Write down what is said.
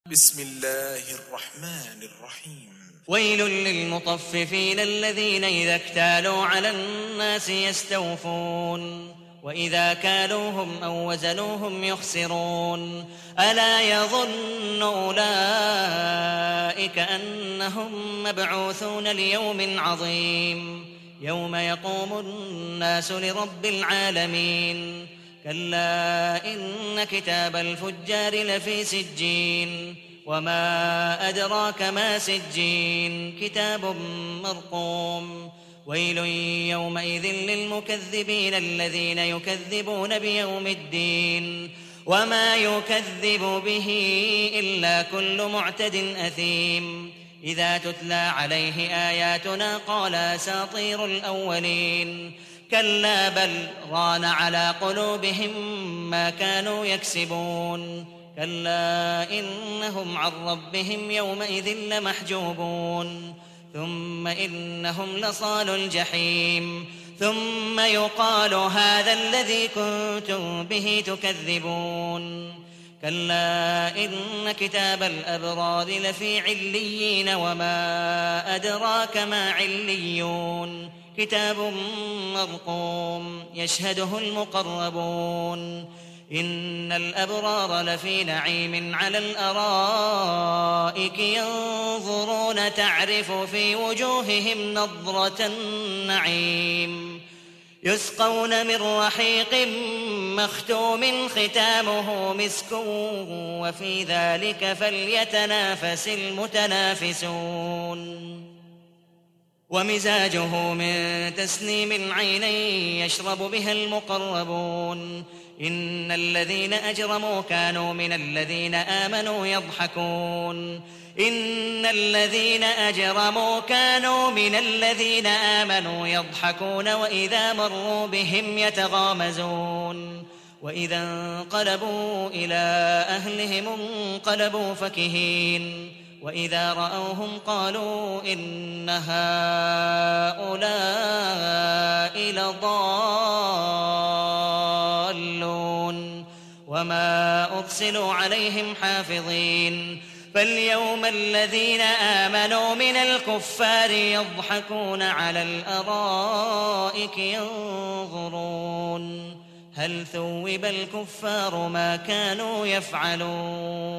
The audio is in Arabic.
بسم الله الرحمن الرحيم. ويل للمطففين الذين إذا اكتالوا على الناس يستوفون وإذا كالوهم أو وزنوهم يخسرون ألا يظن أولئك أنهم مبعوثون ليوم عظيم يوم يقوم الناس لرب العالمين كلا إن كتاب الفجار لفي سجين وما أدراك ما سجين كتاب مرقوم ويل يومئذ للمكذبين الذين يكذبون بيوم الدين وما يكذب به إلا كل معتد أثيم إذا تتلى عليه آياتنا قال أساطير الأولين كلا بل ران على قلوبهم ما كانوا يكسبون كلا إنهم عن ربهم يومئذ لمحجوبون ثم إنهم لصالوا الجحيم ثم يقال هذا الذي كنتم به تكذبون كلا إن كتاب الأبرار لفي عليين وما أدراك ما عليون كتاب مرقوم يشهده المقربون إن الأبرار لفي نعيم على الأرائك ينظرون تعرف في وجوههم نضرة النعيم يسقون من رحيق مختوم ختامه مسك وفي ذلك فليتنافس المتنافسون ومزاجه من تسنيم عينا يشرب بها المقربون إن الذين أجرموا كانوا من الذين آمنوا يضحكون إن الذين أجرموا كانوا من الذين آمنوا يضحكون وإذا مروا بهم يتغامزون وإذا انقلبوا إلى أهلهم انقلبوا فكهين وإذا رأوهم قالوا إن هؤلاء لضالون وما أرسلوا عليهم حافظين فاليوم الذين آمنوا من الكفار يضحكون على الأرائك ينظرون هل ثوب الكفار ما كانوا يفعلون